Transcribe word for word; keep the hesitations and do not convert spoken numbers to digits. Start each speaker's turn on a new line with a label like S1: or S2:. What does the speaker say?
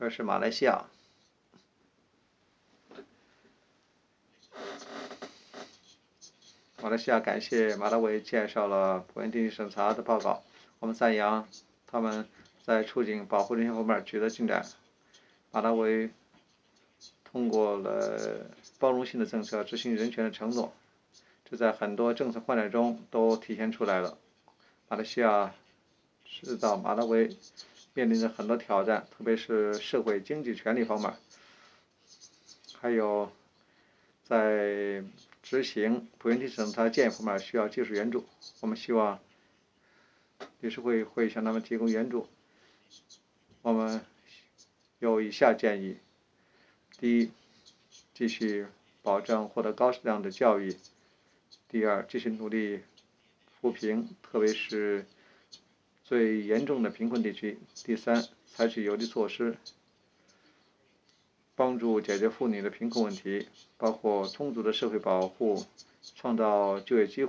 S1: 这是马来西亚。马来西亚感谢马拉维介绍了普遍地区审查的报告，我们赞扬他们在促进保护人权方面取得进展。马拉维通过了包容性的政策，执行人权的承诺，这在很多政策换代中都体现出来了。马来西亚知道马拉维面临着很多挑战，特别是社会经济权利方面，还有在执行普遍地区审查建议方面需要技术援助。我们希望理事会会向他们提供援助。我们有以下建议：第一，继续保证获得高质量的教育；第二，继续努力扶贫，特别是最严重的贫困地区；第三，采取有力措施，帮助解决妇女的贫困问题，包括充足的社会保护、创造就业机会。